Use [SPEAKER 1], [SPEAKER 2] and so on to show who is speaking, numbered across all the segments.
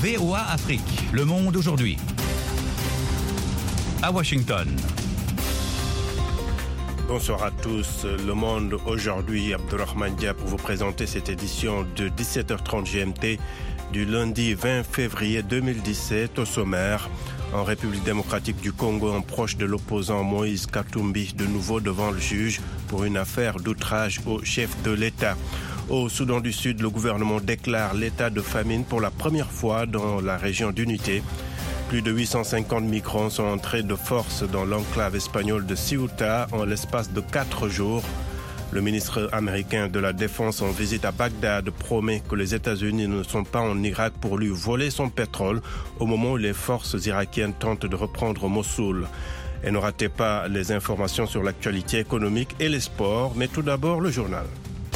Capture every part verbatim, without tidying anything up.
[SPEAKER 1] V O A Afrique, le monde aujourd'hui. À Washington.
[SPEAKER 2] Bonsoir à tous. Le Monde aujourd'hui, Abdurrahman Dia pour vous présenter cette édition de dix-sept heures trente G M T du lundi vingt février deux mille dix-sept. Au sommaire, en République démocratique du Congo, un proche de l'opposant Moïse Katumbi de nouveau devant le juge pour une affaire d'outrage au chef de l'État. Au Soudan du Sud, le gouvernement déclare l'état de famine pour la première fois dans la région d'Unité. Plus de huit cent cinquante migrants sont entrés de force dans l'enclave espagnole de Ceuta en l'espace de quatre jours. Le ministre américain de la Défense en visite à Bagdad promet que les États-Unis ne sont pas en Irak pour lui voler son pétrole au moment où les forces irakiennes tentent de reprendre Mossoul. Et ne ratez pas les informations sur l'actualité économique et les sports, mais tout d'abord le journal.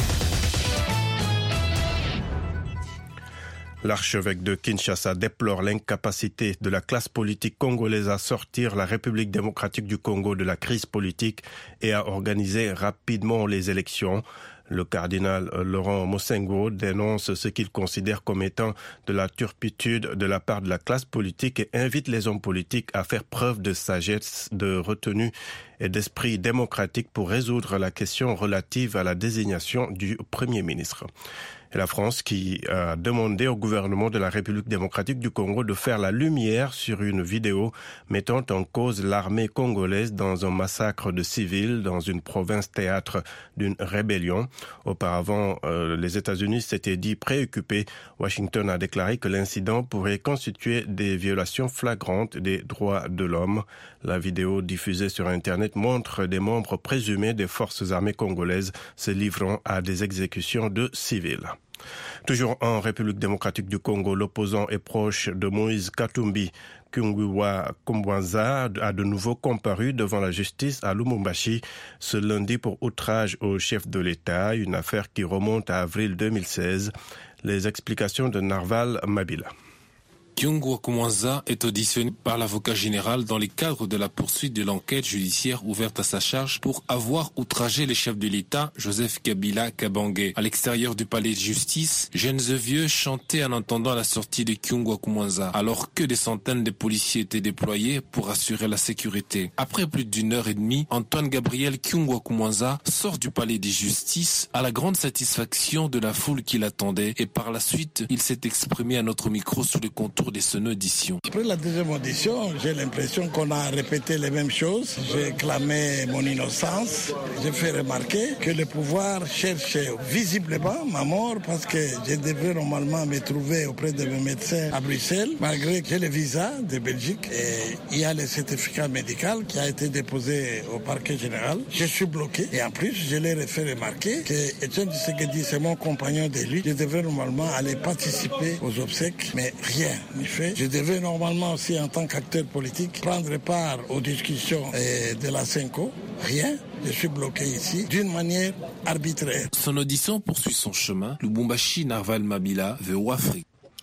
[SPEAKER 2] L'archevêque de Kinshasa déplore l'incapacité de la classe politique congolaise à sortir la République démocratique du Congo de la crise politique et à organiser rapidement les élections. Le cardinal Laurent Mosengo dénonce ce qu'il considère comme étant de la turpitude de la part de la classe politique et invite les hommes politiques à faire preuve de sagesse, de retenue et d'esprit démocratique pour résoudre la question relative à la désignation du Premier ministre. Et la France qui a demandé au gouvernement de la République démocratique du Congo de faire la lumière sur une vidéo mettant en cause l'armée congolaise dans un massacre de civils dans une province théâtre d'une rébellion. Auparavant, euh, les États-Unis s'étaient dit préoccupés. Washington a déclaré que l'incident pourrait constituer des violations flagrantes des droits de l'homme. La vidéo diffusée sur Internet montre des membres présumés des forces armées congolaises se livrant à des exécutions de civils. Toujours en République démocratique du Congo, l'opposant et proche de Moïse Katumbi, Kungwiwa Kumbwanza, a de nouveau comparu devant la justice à Lubumbashi ce lundi pour outrage au chef de l'État, une affaire qui remonte à avril deux mille seize. Les explications de Narval Mabila.
[SPEAKER 3] Kungwiwa Kumbwanza est auditionné par l'avocat général dans le cadre de la poursuite de l'enquête judiciaire ouverte à sa charge pour avoir outragé le chef de l'État, Joseph Kabila Kabange. À l'extérieur du palais de justice, jeunes et vieux chantaient en entendant la sortie de Kungwiwa Kumbwanza, alors que des centaines de policiers étaient déployés pour assurer la sécurité. Après plus d'une heure et demie, Antoine Gabriel Kungwiwa Kumbwanza sort du palais de justice à la grande satisfaction de la foule qui l'attendait et par la suite, il s'est exprimé à notre micro sous le contour de son audition.
[SPEAKER 4] Après la deuxième audition, j'ai l'impression qu'on a répété les mêmes choses. J'ai clamé mon innocence. J'ai fait remarquer que le pouvoir cherche visiblement ma mort parce que je devais normalement me trouver auprès de mes médecins à Bruxelles, malgré que j'ai le visa de Belgique et il y a le certificat médical qui a été déposé au parquet général. Je suis bloqué et en plus, je l'ai fait remarquer que Etienne Tshisekedi, c'est mon compagnon de lui. Je devais normalement aller participer aux obsèques, mais rien. Fait. Je devais normalement aussi, en tant qu'acteur politique, prendre part aux discussions euh, de la Senko. Rien. Je suis bloqué ici d'une manière arbitraire.
[SPEAKER 3] Son audition poursuit son chemin. Lubumbashi, Narval Mabila, V O A Afrique.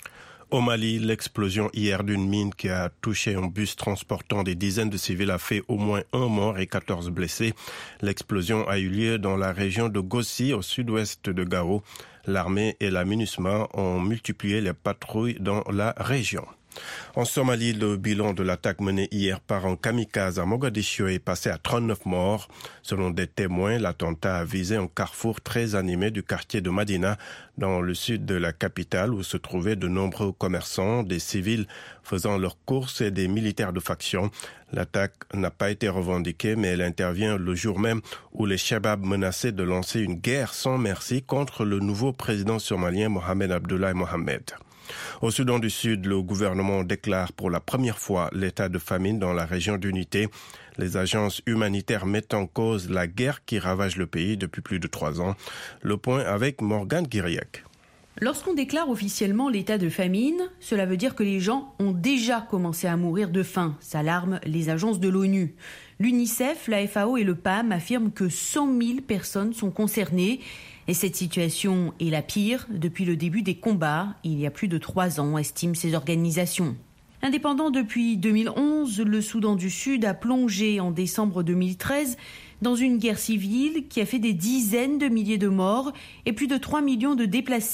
[SPEAKER 2] Au Mali, l'explosion hier d'une mine qui a touché un bus transportant des dizaines de civils a fait au moins un mort et quatorze blessés. L'explosion a eu lieu dans la région de Gossi, au sud-ouest de Gao. L'armée et la MINUSMA ont multiplié les patrouilles dans la région. En Somalie, le bilan de l'attaque menée hier par un kamikaze à Mogadiscio est passé à trente-neuf morts. Selon des témoins, l'attentat a visé un carrefour très animé du quartier de Madina, dans le sud de la capitale, où se trouvaient de nombreux commerçants, des civils faisant leurs courses et des militaires de faction. L'attaque n'a pas été revendiquée, mais elle intervient le jour même où les Shabab menaçaient de lancer une guerre sans merci contre le nouveau président somalien Mohamed Abdullahi Mohamed. Au Soudan du Sud, le gouvernement déclare pour la première fois l'état de famine dans la région d'Unité. Les agences humanitaires mettent en cause la guerre qui ravage le pays depuis plus de trois ans. Le point avec Morgane Guiriac.
[SPEAKER 5] Lorsqu'on déclare officiellement l'état de famine, cela veut dire que les gens ont déjà commencé à mourir de faim, s'alarment les agences de l'ONU. L'UNICEF, la F A O et le P A M affirment que cent mille personnes sont concernées. Et cette situation est la pire depuis le début des combats, il y a plus de trois ans, estiment ces organisations. Indépendant depuis deux mille onze, le Soudan du Sud a plongé en décembre deux mille treize dans une guerre civile qui a fait des dizaines de milliers de morts et plus de trois millions de déplacés,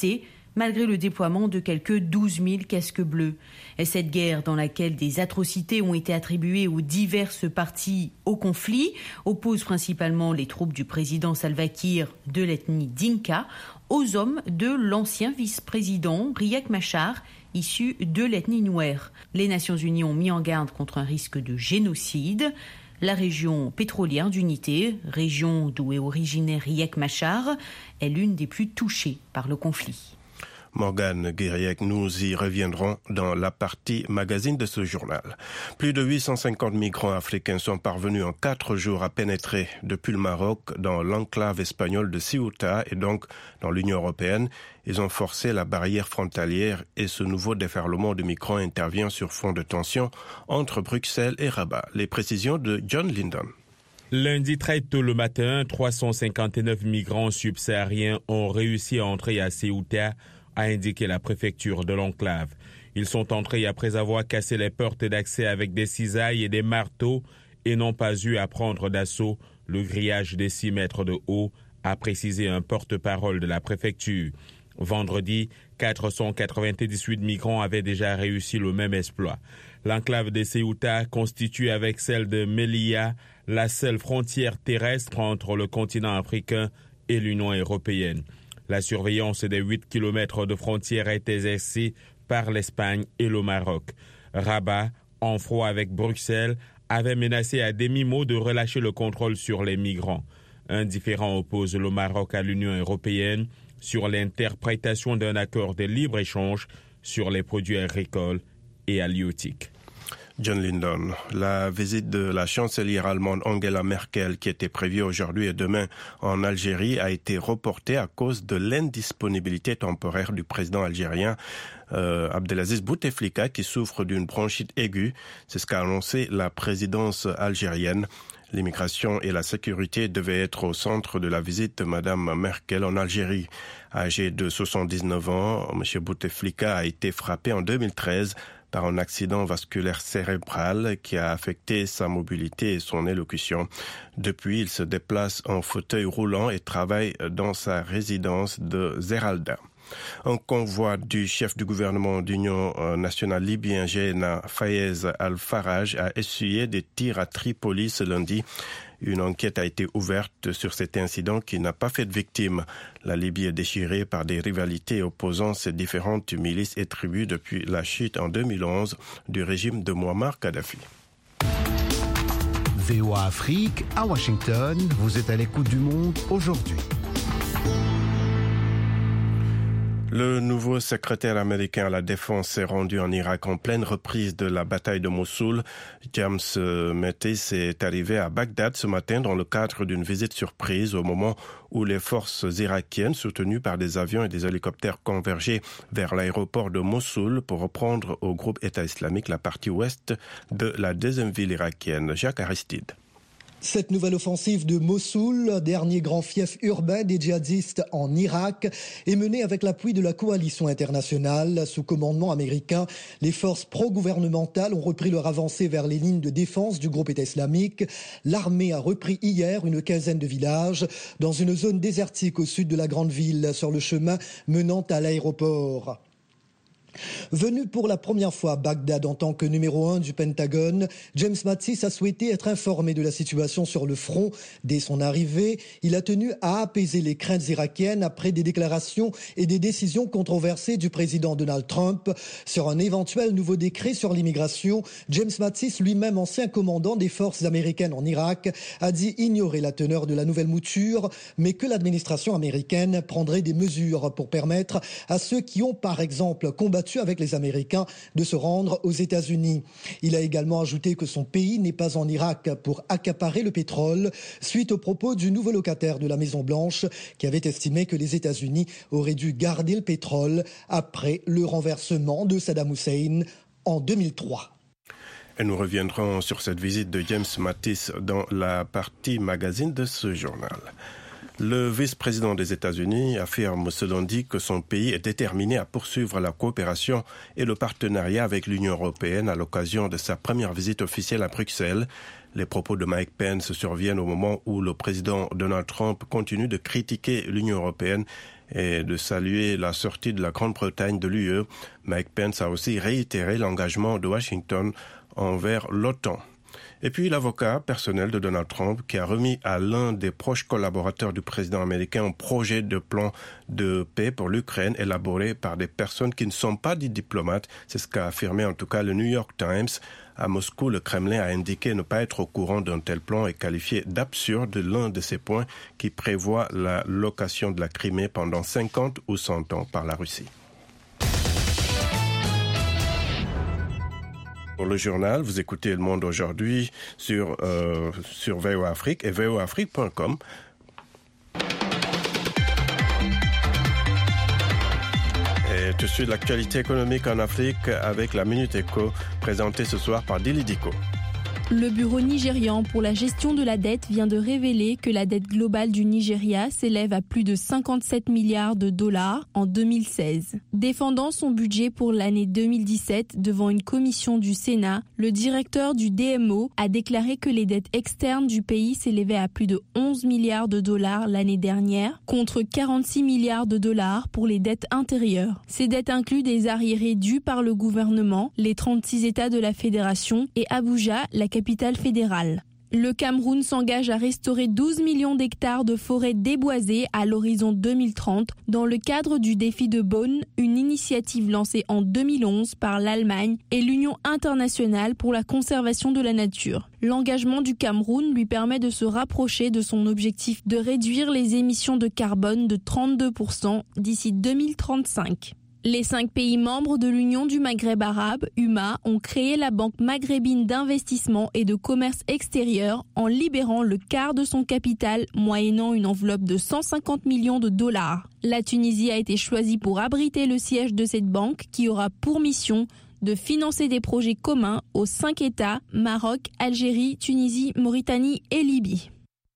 [SPEAKER 5] malgré le déploiement de quelques douze mille casques bleus. Et cette guerre dans laquelle des atrocités ont été attribuées aux diverses parties au conflit oppose principalement les troupes du président Salva Kiir de l'ethnie Dinka aux hommes de l'ancien vice-président Riek Machar, issu de l'ethnie Nuer. Les Nations Unies ont mis en garde contre un risque de génocide. La région pétrolière d'Unité, région d'où est originaire Riek Machar, est l'une des plus touchées par le conflit.
[SPEAKER 2] Morgane Guiriec, nous y reviendrons dans la partie magazine de ce journal. Plus de huit cent cinquante migrants africains sont parvenus en quatre jours à pénétrer depuis le Maroc dans l'enclave espagnole de Ceuta et donc dans l'Union européenne. Ils ont forcé la barrière frontalière et ce nouveau déferlement de migrants intervient sur fond de tension entre Bruxelles et Rabat. Les précisions de John Lindon.
[SPEAKER 6] Lundi très tôt le matin, trois cent cinquante-neuf migrants subsahariens ont réussi à entrer à Ceuta, a indiqué la préfecture de l'enclave. Ils sont entrés après avoir cassé les portes d'accès avec des cisailles et des marteaux et n'ont pas eu à prendre d'assaut le grillage des six mètres de haut, a précisé un porte-parole de la préfecture. Vendredi, quatre cent quatre-vingt-dix-huit migrants avaient déjà réussi le même exploit. L'enclave de Ceuta constitue avec celle de Melilla la seule frontière terrestre entre le continent africain et l'Union européenne. La surveillance des huit kilomètres de frontière est exercée par l'Espagne et le Maroc. Rabat, en froid avec Bruxelles, avait menacé à demi-mot de relâcher le contrôle sur les migrants. Un différend oppose le Maroc à l'Union européenne sur l'interprétation d'un accord de libre-échange sur les produits agricoles et halieutiques.
[SPEAKER 2] John Lindon, la visite de la chancelière allemande Angela Merkel qui était prévue aujourd'hui et demain en Algérie a été reportée à cause de l'indisponibilité temporaire du président algérien euh, Abdelaziz Bouteflika qui souffre d'une bronchite aiguë. C'est ce qu'a annoncé la présidence algérienne. L'immigration et la sécurité devaient être au centre de la visite de Madame Merkel en Algérie. Âgé de soixante-dix-neuf ans, M. Bouteflika a été frappé en deux mille treize par un accident vasculaire cérébral qui a affecté sa mobilité et son élocution. Depuis, il se déplace en fauteuil roulant et travaille dans sa résidence de Zeralda. Un convoi du chef du gouvernement d'Union nationale libyen, Géna Fayez Al-Faraj, a essuyé des tirs à Tripoli ce lundi. Une enquête a été ouverte sur cet incident qui n'a pas fait de victimes. La Libye est déchirée par des rivalités opposant ces différentes milices et tribus depuis la chute en deux mille onze du régime de Mouammar Kadhafi.
[SPEAKER 7] V O A Afrique, à Washington, vous êtes à l'écoute du monde aujourd'hui.
[SPEAKER 2] Le nouveau secrétaire américain à la Défense s'est rendu en Irak en pleine reprise de la bataille de Mossoul. James Mattis est arrivé à Bagdad ce matin dans le cadre d'une visite surprise au moment où les forces irakiennes, soutenues par des avions et des hélicoptères, convergeaient vers l'aéroport de Mossoul pour reprendre au groupe État islamique la partie ouest de la deuxième ville irakienne. Jacques Aristide.
[SPEAKER 8] Cette nouvelle offensive de Mossoul, dernier grand fief urbain des djihadistes en Irak, est menée avec l'appui de la coalition internationale. Sous commandement américain, les forces pro-gouvernementales ont repris leur avancée vers les lignes de défense du groupe État islamique. L'armée a repris hier une quinzaine de villages dans une zone désertique au sud de la grande ville, sur le chemin menant à l'aéroport. Venu pour la première fois à Bagdad en tant que numéro un du Pentagone, James Mattis a souhaité être informé de la situation sur le front. Dès son arrivée, il a tenu à apaiser les craintes irakiennes après des déclarations et des décisions controversées du président Donald Trump sur un éventuel nouveau décret sur l'immigration. James Mattis, lui-même ancien commandant des forces américaines en Irak, a dit ignorer la teneur de la nouvelle mouture, mais que l'administration américaine prendrait des mesures pour permettre à ceux qui ont, par exemple, combattu avec les Américains de se rendre aux États-Unis. Il a également ajouté que son pays n'est pas en Irak pour accaparer le pétrole, suite aux propos du nouveau locataire de la Maison-Blanche qui avait estimé que les États-Unis auraient dû garder le pétrole après le renversement de Saddam Hussein en deux mille trois.
[SPEAKER 2] Et nous reviendrons sur cette visite de James Mattis dans la partie magazine de ce journal. Le vice-président des États-Unis affirme ce lundi que son pays est déterminé à poursuivre la coopération et le partenariat avec l'Union européenne à l'occasion de sa première visite officielle à Bruxelles. Les propos de Mike Pence surviennent au moment où le président Donald Trump continue de critiquer l'Union européenne et de saluer la sortie de la Grande-Bretagne de l'U E. Mike Pence a aussi réitéré l'engagement de Washington envers l'OTAN. Et puis l'avocat personnel de Donald Trump qui a remis à l'un des proches collaborateurs du président américain un projet de plan de paix pour l'Ukraine élaboré par des personnes qui ne sont pas des diplomates. C'est ce qu'a affirmé en tout cas le New York Times. À Moscou, le Kremlin a indiqué ne pas être au courant d'un tel plan et qualifié d'absurde l'un de ces points qui prévoit la location de la Crimée pendant cinquante ou cent ans par la Russie. Pour le journal, vous écoutez Le Monde aujourd'hui sur, euh, sur V O A Afrique et V O A Afrique point com. Et tout de suite, l'actualité économique en Afrique avec la Minute Éco, présentée ce soir par Dili Diko.
[SPEAKER 9] Le bureau nigérian pour la gestion de la dette vient de révéler que la dette globale du Nigeria s'élève à plus de cinquante-sept milliards de dollars en deux mille seize. Défendant son budget pour l'année deux mille dix-sept devant une commission du Sénat, le directeur du D M O a déclaré que les dettes externes du pays s'élevaient à plus de onze milliards de dollars l'année dernière, contre quarante-six milliards de dollars pour les dettes intérieures. Ces dettes incluent des arriérés dus par le gouvernement, les trente-six États de la Fédération et Abuja, la capitale fédérale. Le Cameroun s'engage à restaurer douze millions d'hectares de forêts déboisées à l'horizon deux mille trente dans le cadre du défi de Bonn, une initiative lancée en deux mille onze par l'Allemagne et l'Union internationale pour la conservation de la nature. L'engagement du Cameroun lui permet de se rapprocher de son objectif de réduire les émissions de carbone de trente-deux pour cent d'ici deux mille trente-cinq. Les cinq pays membres de l'Union du Maghreb arabe, U M A, ont créé la Banque maghrébine d'investissement et de commerce extérieur en libérant le quart de son capital, moyennant une enveloppe de cent cinquante millions de dollars. La Tunisie a été choisie pour abriter le siège de cette banque qui aura pour mission de financer des projets communs aux cinq États, Maroc, Algérie, Tunisie, Mauritanie et Libye.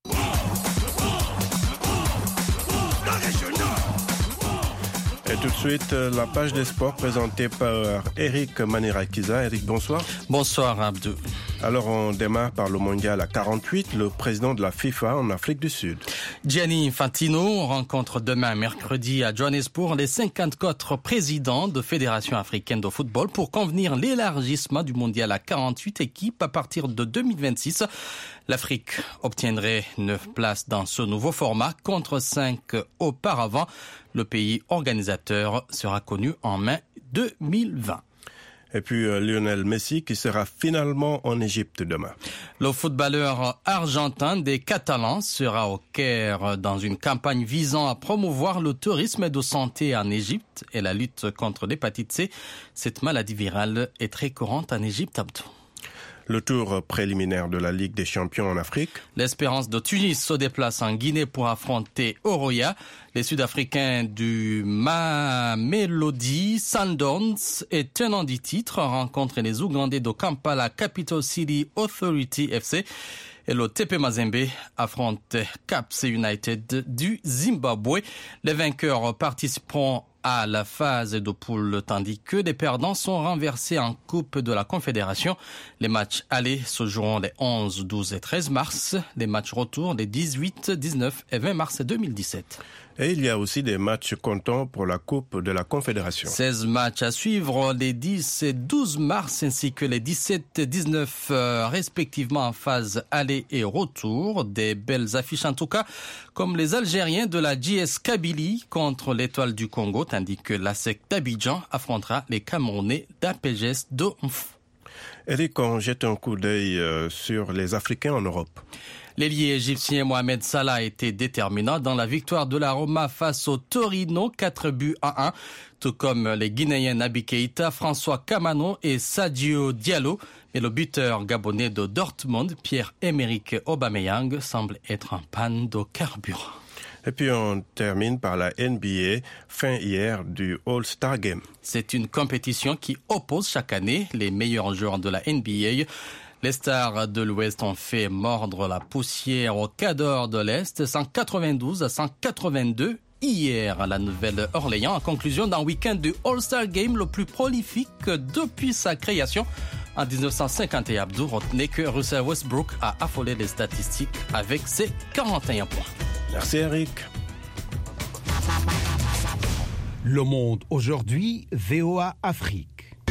[SPEAKER 2] Et tout de suite, la page des sports présentée par Eric Manirakiza. Eric, bonsoir.
[SPEAKER 10] Bonsoir, Abdou.
[SPEAKER 2] Alors, on démarre par le mondial à quarante-huit, le président de la FIFA en Afrique du Sud.
[SPEAKER 10] Gianni Infantino rencontre demain, mercredi, à Johannesburg, les cinquante-quatre présidents de fédérations africaines de football pour convenir l'élargissement du mondial à quarante-huit équipes à partir de deux mille vingt-six. L'Afrique obtiendrait neuf places dans ce nouveau format contre cinq auparavant. Le pays organisateur sera connu en mai deux mille vingt.
[SPEAKER 2] Et puis euh, Lionel Messi qui sera finalement en Égypte demain.
[SPEAKER 10] Le footballeur argentin des Catalans sera au Caire dans une campagne visant à promouvoir le tourisme de santé en Égypte et la lutte contre l'hépatite C. Cette maladie virale est très courante en Égypte, Abdou.
[SPEAKER 2] Le tour préliminaire de la Ligue des champions en Afrique.
[SPEAKER 10] L'Espérance de Tunis se déplace en Guinée pour affronter Oroya. Les Sud-Africains du Mamelodi Sundowns et tenants du titre rencontrent les Ougandais de Kampala Capital City Authority F C. Et le T P Mazembe affronte Caps United du Zimbabwe. Les vainqueurs participeront à la phase de poule, tandis que les perdants sont renversés en Coupe de la Confédération. Les matchs allés se joueront les onze, douze et treize mars. Les matchs retour les dix-huit, dix-neuf et vingt mars deux mille dix-sept.
[SPEAKER 2] Et il y a aussi des matchs comptants pour la Coupe de la Confédération.
[SPEAKER 10] seize matchs à suivre les dix et douze mars ainsi que les dix-sept et dix-neuf euh, respectivement en phase aller et retour. Des belles affiches en tout cas, comme les Algériens de la J S Kabylie contre l'Étoile du Congo, tandis que l'A S E C d'Abidjan affrontera les Camerounais d'A P G S de Mf.
[SPEAKER 2] Eric, on jette un coup d'œil euh, sur les Africains en Europe.
[SPEAKER 10] L'ailier égyptien Mohamed Salah a été déterminant dans la victoire de la Roma face au Torino, quatre buts à un, tout comme les Guinéens Naby Keïta, François Kamano et Sadio Diallo. Mais le buteur gabonais de Dortmund, Pierre-Emerick Aubameyang, semble être en panne de carburant.
[SPEAKER 2] Et puis on termine par la N B A, fin hier du All-Star Game.
[SPEAKER 10] C'est une compétition qui oppose chaque année les meilleurs joueurs de la N B A. Les stars de l'Ouest ont fait mordre la poussière aux cadors de l'Est, cent quatre-vingt-douze à cent quatre-vingt-deux hier à la Nouvelle-Orléans, en conclusion d'un week-end du All-Star Game le plus prolifique depuis sa création. En dix-neuf cent cinquante et un, Abdou, retenait que Russell Westbrook a affolé les statistiques avec ses quarante et un points.
[SPEAKER 2] Merci Eric.
[SPEAKER 7] Le Monde aujourd'hui, V O A Afrique.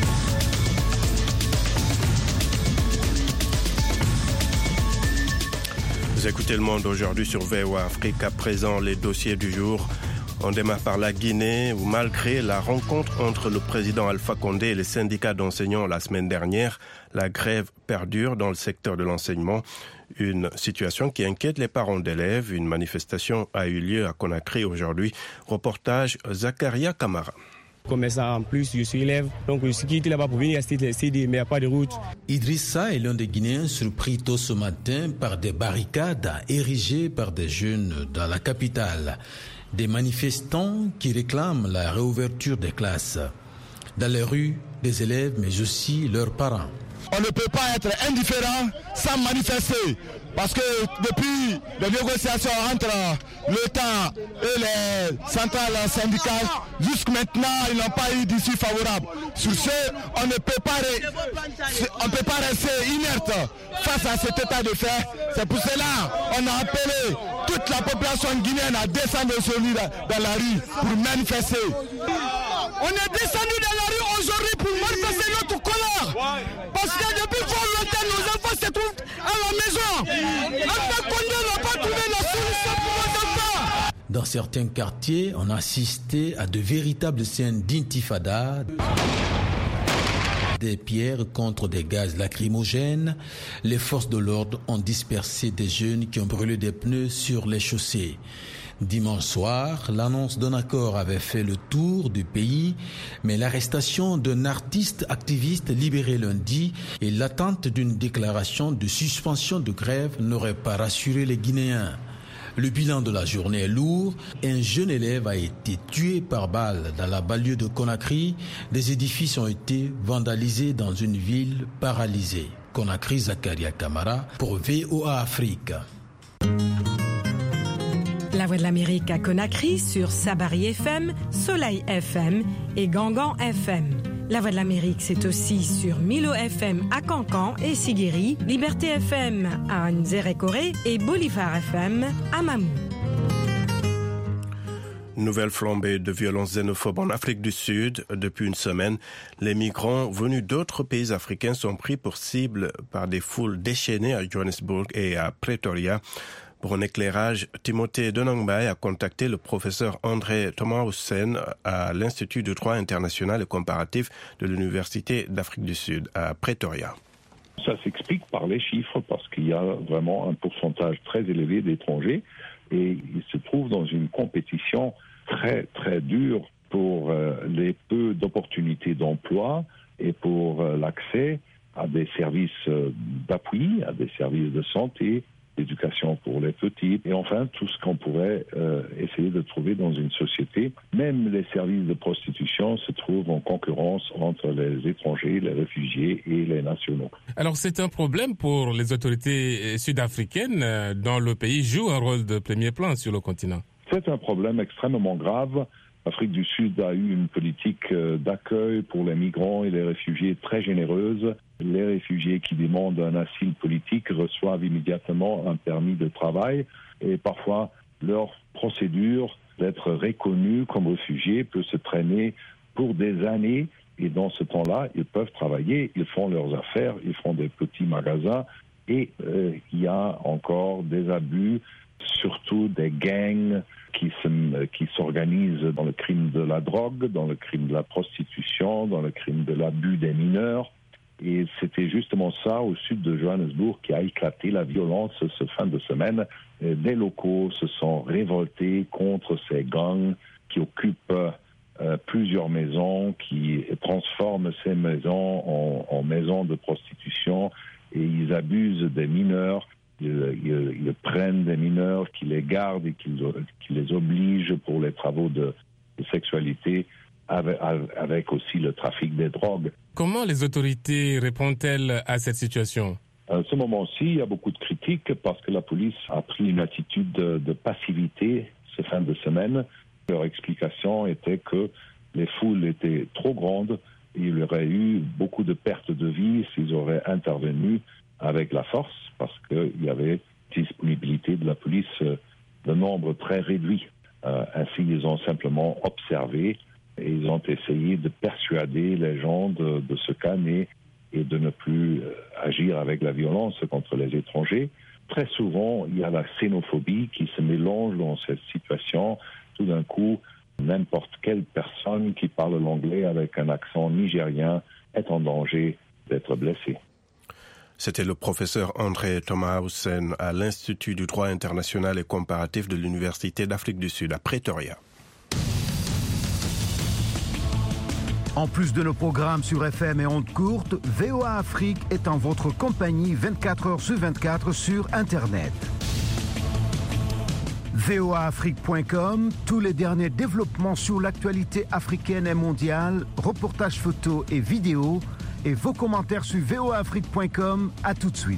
[SPEAKER 2] Vous écoutez Le Monde aujourd'hui sur V O A Afrique. À présent, les dossiers du jour. On démarre par la Guinée où malgré la rencontre entre le président Alpha Condé et les syndicats d'enseignants la semaine dernière, la grève perdure dans le secteur de l'enseignement. Une situation qui inquiète les parents d'élèves. Une manifestation a eu lieu à Conakry aujourd'hui. Reportage Zakaria Kamara.
[SPEAKER 11] Commerçant en plus, je suis élève, donc je suis quitté là-bas pour venir assister, mais il n'y a pas de route.
[SPEAKER 12] Idrissa est l'un des Guinéens surpris tôt ce matin par des barricades érigées par des jeunes dans la capitale. Des manifestants qui réclament la réouverture des classes. Dans les rues, des élèves, mais aussi leurs parents.
[SPEAKER 13] On ne peut pas être indifférent sans manifester. Parce que depuis les négociations entre l'État et les centrales syndicales, jusqu'à maintenant, ils n'ont pas eu d'issue favorable. Sur ce, on ne peut pas, on peut pas rester inerte face à cet état de fait. C'est pour cela qu'on a appelé toute la population guinéenne à descendre dans la rue pour manifester. On est descendu dans la rue aujourd'hui pour manifester notre colère. Parce que depuis fort longtemps, nos enfants se trouvent à la maison. Alpha Condé n'a pas trouvé la solution pour nos enfants.
[SPEAKER 12] Dans certains quartiers, on a assisté à de véritables scènes d'intifada. Des pierres contre des gaz lacrymogènes. Les forces de l'ordre ont dispersé des jeunes qui ont brûlé des pneus sur les chaussées. Dimanche soir, l'annonce d'un accord avait fait le tour du pays, mais l'arrestation d'un artiste activiste libéré lundi et l'attente d'une déclaration de suspension de grève n'auraient pas rassuré les Guinéens. Le bilan de la journée est lourd. Un jeune élève a été tué par balle dans la banlieue de Conakry. Des édifices ont été vandalisés dans une ville paralysée. Conakry, Zakaria Kamara pour V O A Afrique.
[SPEAKER 14] La Voix de l'Amérique à Conakry sur Sabari F M, Soleil F M et Gangan F M. La Voix de l'Amérique, c'est aussi sur Milo F M à Cancan et Siguiri, Liberté F M à Nzérékoré et Bolivar F M à Mamou.
[SPEAKER 2] Nouvelle flambée de violences xénophobes en Afrique du Sud. Depuis une semaine, les migrants venus d'autres pays africains sont pris pour cible par des foules déchaînées à Johannesburg et à Pretoria. Pour un éclairage, Timothée Denangbaye a contacté le professeur André Thomahussen à l'Institut de droit international et comparatif de l'Université d'Afrique du Sud à Pretoria.
[SPEAKER 15] Ça s'explique par les chiffres parce qu'il y a vraiment un pourcentage très élevé d'étrangers et ils se trouvent dans une compétition très très dure pour euh, les peu d'opportunités d'emploi et pour euh, l'accès à des services euh, d'appui, à des services de santé, d'éducation pour les petits, et enfin tout ce qu'on pourrait euh, essayer de trouver dans une société. Même les services de prostitution se trouvent en concurrence entre les étrangers, les réfugiés et les nationaux.
[SPEAKER 3] Alors c'est un problème pour les autorités sud-africaines dont le pays joue un rôle de premier plan sur le continent.
[SPEAKER 15] C'est un problème extrêmement grave. L'Afrique du Sud a eu une politique d'accueil pour les migrants et les réfugiés très généreuse. Les réfugiés qui demandent un asile politique reçoivent immédiatement un permis de travail et parfois leur procédure d'être reconnus comme réfugiés peut se traîner pour des années et dans ce temps-là, ils peuvent travailler, ils font leurs affaires, ils font des petits magasins et euh, il y a encore des abus, surtout des gangs qui, se, qui s'organisent dans le crime de la drogue, dans le crime de la prostitution, dans le crime de l'abus des mineurs. Et c'était justement ça au sud de Johannesburg qui a éclaté la violence ce fin de semaine. Des locaux se sont révoltés contre ces gangs qui occupent euh, plusieurs maisons, qui transforment ces maisons en, en maisons de prostitution et ils abusent des mineurs. Ils, ils, ils prennent des mineurs, qui les gardent et qui, qui les obligent pour les travaux de, de sexualité, avec, avec aussi le trafic des drogues.
[SPEAKER 3] Comment les autorités répondent-elles à cette situation ?
[SPEAKER 15] À ce moment-ci, il y a beaucoup de critiques parce que la police a pris une attitude de, de passivité ce fin de semaine. Leur explication était que les foules étaient trop grandes et il y aurait eu beaucoup de pertes de vie s'ils auraient intervenu avec la force, parce qu'il y avait disponibilité de la police de nombre très réduit. Euh, ainsi, ils ont simplement observé Et ils ont essayé de persuader les gens de, de se calmer et de ne plus agir avec la violence contre les étrangers. Très souvent, il y a la xénophobie qui se mélange dans cette situation. Tout d'un coup, n'importe quelle personne qui parle l'anglais avec un accent nigérien est en danger d'être blessée.
[SPEAKER 2] C'était le professeur André Thomahausen à l'Institut du droit international et comparatif de l'Université d'Afrique du Sud à Pretoria.
[SPEAKER 7] En plus de nos programmes sur F M et ondes courtes, V O A Afrique est en votre compagnie vingt-quatre heures sur vingt-quatre sur Internet. V O A Afrique point com, tous les derniers développements sur l'actualité africaine et mondiale, reportages photos et vidéos, et vos commentaires sur V O A Afrique point com. À tout de suite.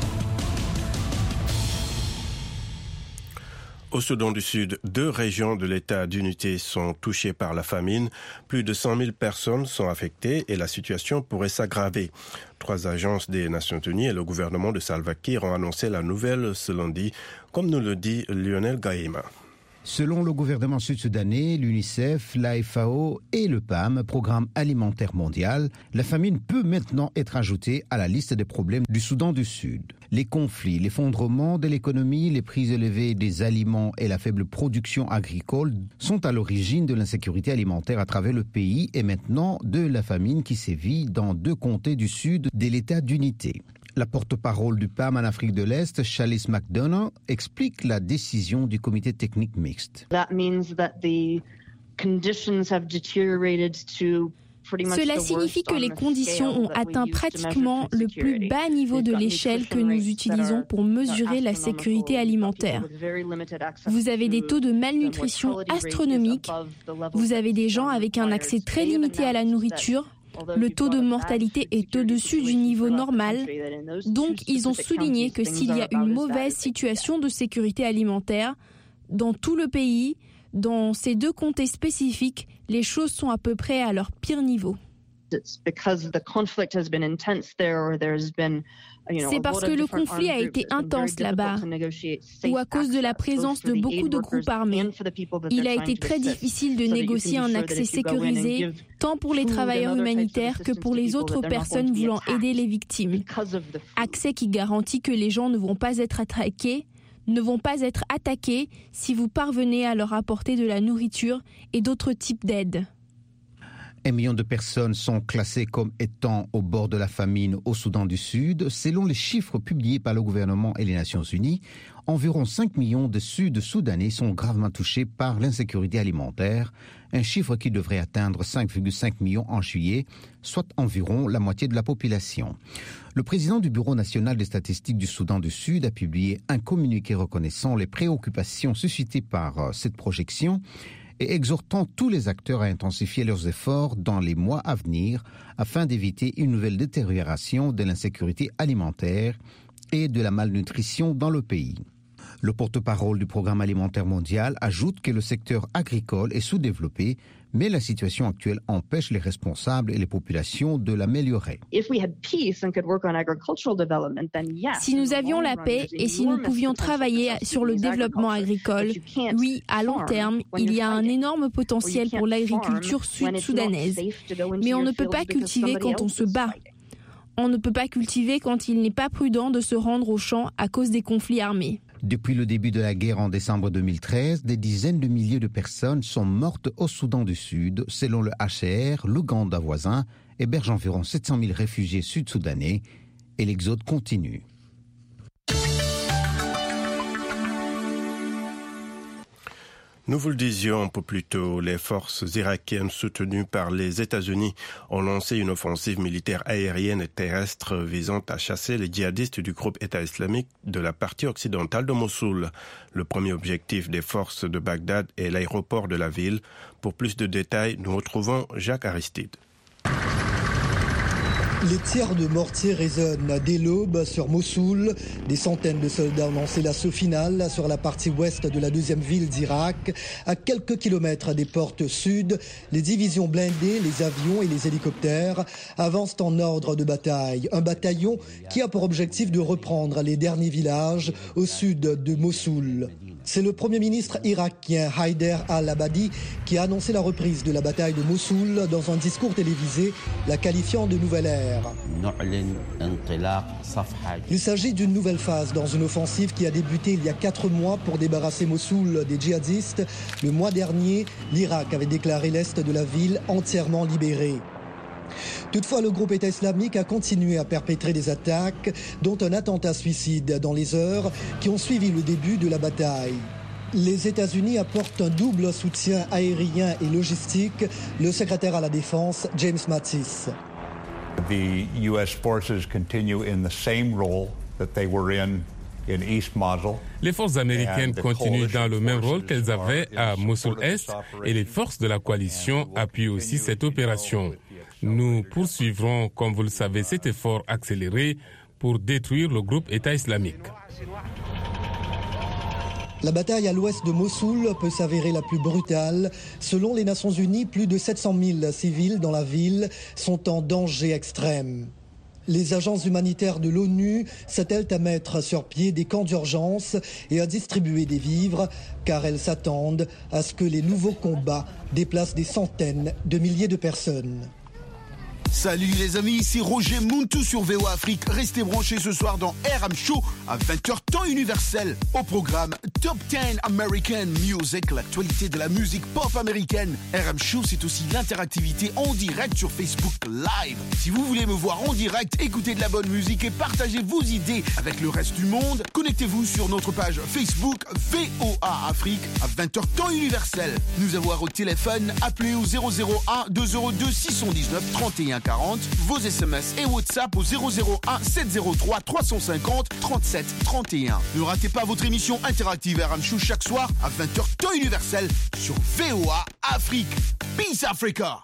[SPEAKER 2] Au Soudan du Sud, deux régions de l'État d'unité sont touchées par la famine. Plus de cent mille personnes sont affectées et la situation pourrait s'aggraver. Trois agences des Nations Unies et le gouvernement de Salva Kiir ont annoncé la nouvelle ce lundi, comme nous le dit Lionel Gaïma.
[SPEAKER 16] Selon le gouvernement sud-soudanais, l'UNICEF, l'A F A O et le P A M, Programme alimentaire mondial, la famine peut maintenant être ajoutée à la liste des problèmes du Soudan du Sud. Les conflits, l'effondrement de l'économie, les prix élevés des aliments et la faible production agricole sont à l'origine de l'insécurité alimentaire à travers le pays et maintenant de la famine qui sévit dans deux comtés du sud de l'État d'unité. La porte-parole du P A M en Afrique de l'Est, Chalice McDonough, explique la décision du comité technique mixte.
[SPEAKER 17] That means that the conditions have deteriorated to
[SPEAKER 9] Cela signifie que les conditions ont atteint pratiquement le plus bas niveau de l'échelle que nous utilisons pour mesurer la sécurité alimentaire. Vous avez des taux de malnutrition astronomiques, vous avez des gens avec un accès très limité à la nourriture, le taux de mortalité est au-dessus du niveau normal, donc ils ont souligné que s'il y a une mauvaise situation de sécurité alimentaire dans tout le pays, dans ces deux comtés spécifiques, les choses sont à peu près à leur pire niveau. C'est parce que le conflit a été intense là-bas, ou à cause de la présence de beaucoup de groupes armés. Il a été très difficile de négocier un accès sécurisé, tant pour les travailleurs humanitaires que pour les autres personnes voulant aider les victimes. Accès qui garantit que les gens ne vont pas être attaqués, ne vont pas être attaqués si vous parvenez à leur apporter de la nourriture et d'autres types d'aides.
[SPEAKER 16] Un million de personnes sont classées comme étant au bord de la famine au Soudan du Sud. Selon les chiffres publiés par le gouvernement et les Nations Unies, environ cinq millions de Sud-Soudanais sont gravement touchés par l'insécurité alimentaire, un chiffre qui devrait atteindre cinq virgule cinq millions en juillet, soit environ la moitié de la population. Le président du Bureau national des statistiques du Soudan du Sud a publié un communiqué reconnaissant les préoccupations suscitées par cette projection et exhortant tous les acteurs à intensifier leurs efforts dans les mois à venir afin d'éviter une nouvelle détérioration de l'insécurité alimentaire et de la malnutrition dans le pays. Le porte-parole du Programme alimentaire mondial ajoute que le secteur agricole est sous-développé, mais la situation actuelle empêche les responsables et les populations de l'améliorer.
[SPEAKER 9] Si nous avions la paix et si nous pouvions travailler sur le développement agricole, oui, à long terme, il y a un énorme potentiel pour l'agriculture sud-soudanaise. Mais on ne peut pas cultiver quand on se bat. On ne peut pas cultiver quand il n'est pas prudent de se rendre aux champs à cause des conflits armés.
[SPEAKER 16] Depuis le début de la guerre en décembre deux mille treize, des dizaines de milliers de personnes sont mortes au Soudan du Sud. Selon le H C R, l'Ouganda voisin héberge environ sept cent mille réfugiés sud-soudanais et l'exode continue.
[SPEAKER 2] Nous vous le disions un peu plus tôt, les forces irakiennes soutenues par les États-Unis ont lancé une offensive militaire aérienne et terrestre visant à chasser les djihadistes du groupe État islamique de la partie occidentale de Mossoul. Le premier objectif des forces de Bagdad est l'aéroport de la ville. Pour plus de détails, nous retrouvons Jacques Aristide.
[SPEAKER 8] Les tirs de mortier résonnent dès l'aube sur Mossoul. Des centaines de soldats ont lancé l'assaut final sur la partie ouest de la deuxième ville d'Irak. À quelques kilomètres des portes sud, les divisions blindées, les avions et les hélicoptères avancent en ordre de bataille. Un bataillon qui a pour objectif de reprendre les derniers villages au sud de Mossoul. C'est le Premier ministre irakien Haider al-Abadi qui a annoncé la reprise de la bataille de Mossoul dans un discours télévisé, la qualifiant de nouvelle ère. Il s'agit d'une nouvelle phase dans une offensive qui a débuté il y a quatre mois pour débarrasser Mossoul des djihadistes. Le mois dernier, l'Irak avait déclaré l'est de la ville entièrement libéré. Toutefois, le groupe État islamique a continué à perpétrer des attaques, dont un attentat suicide dans les heures qui ont suivi le début de la bataille. Les États-Unis apportent un double soutien aérien et logistique, le secrétaire à la Défense, James Mattis.
[SPEAKER 18] The U S forces continue in the same role that they were in in East Mosul.
[SPEAKER 3] Les forces américaines continuent dans le même rôle qu'elles avaient à Mossoul-Est et les forces de la coalition appuient aussi cette opération. Nous poursuivrons, comme vous le savez, cet effort accéléré pour détruire le groupe État islamique.
[SPEAKER 8] La bataille à l'ouest de Mossoul peut s'avérer la plus brutale. Selon les Nations Unies, plus de sept cent mille civils dans la ville sont en danger extrême. Les agences humanitaires de l'ONU s'attellent à mettre sur pied des camps d'urgence et à distribuer des vivres, car elles s'attendent à ce que les nouveaux combats déplacent des centaines de milliers de personnes.
[SPEAKER 19] Salut les amis, ici Roger Muntu sur V O A Afrique. Restez branchés ce soir dans R M Show à vingt heures temps universel. Au programme Top dix American Music, l'actualité de la musique pop américaine. R M Show, c'est aussi l'interactivité en direct sur Facebook Live. Si vous voulez me voir en direct, écouter de la bonne musique et partager vos idées avec le reste du monde, connectez-vous sur notre page Facebook V O A Afrique à vingt heures temps universel. Nous avoir au téléphone, appelez au zéro zéro un deux zéro deux six un neuf trente et un quarante, vos S M S et WhatsApp au zéro zéro un sept zéro trois trois cent cinquante trente-sept trente et un. Ne ratez pas votre émission interactive R M Show chaque soir à vingt heures temps universel sur V O A Afrique. Peace Africa.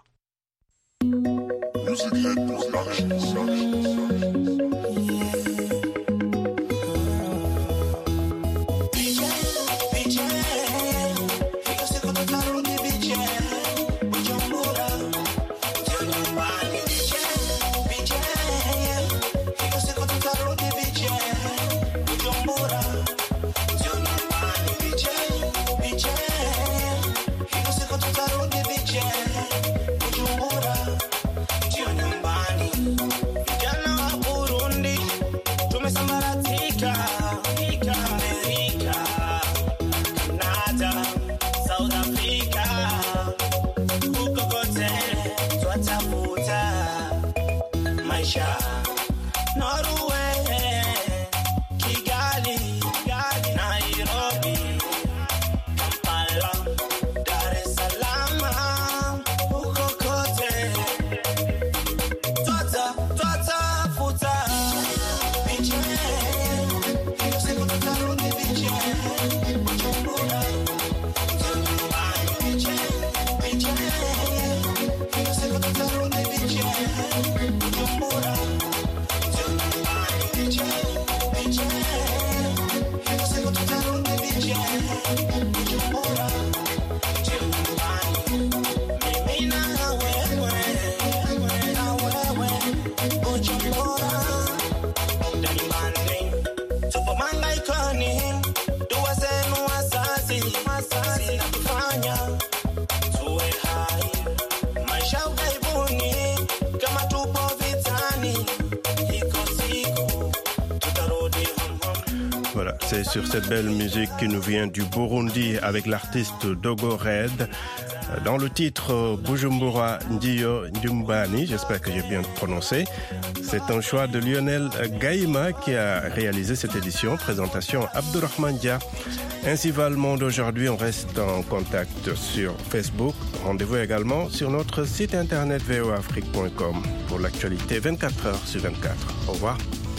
[SPEAKER 2] Voilà, c'est sur cette belle musique qui nous vient du Burundi avec l'artiste Dogo Red. Dans le titre Bujumbura Ndiyo Ndumbani, j'espère que j'ai bien prononcé. C'est un choix de Lionel Gaïma qui a réalisé cette édition. Présentation Abdurrahman Dia. Ainsi va le monde aujourd'hui. On reste en contact sur Facebook. Rendez-vous également sur notre site internet v o afrique point com pour l'actualité vingt-quatre heures sur vingt-quatre. Au revoir.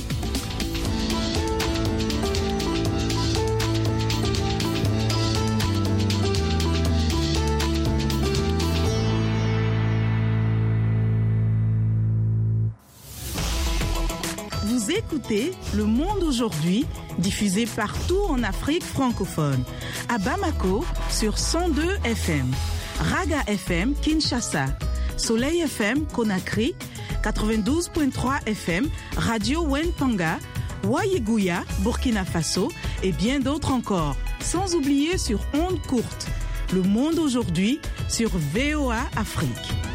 [SPEAKER 20] Vous écoutez Le Monde aujourd'hui, diffusé partout en Afrique francophone. À Bamako, sur cent deux F M. Raga F M, Kinshasa. Soleil F M, Conakry. quatre-vingt-douze virgule trois F M. Radio Wentanga. Wayeguya, Burkina Faso. Et bien d'autres encore. sans oublier sur ondes courtes. Le monde aujourd'hui sur V O A Afrique.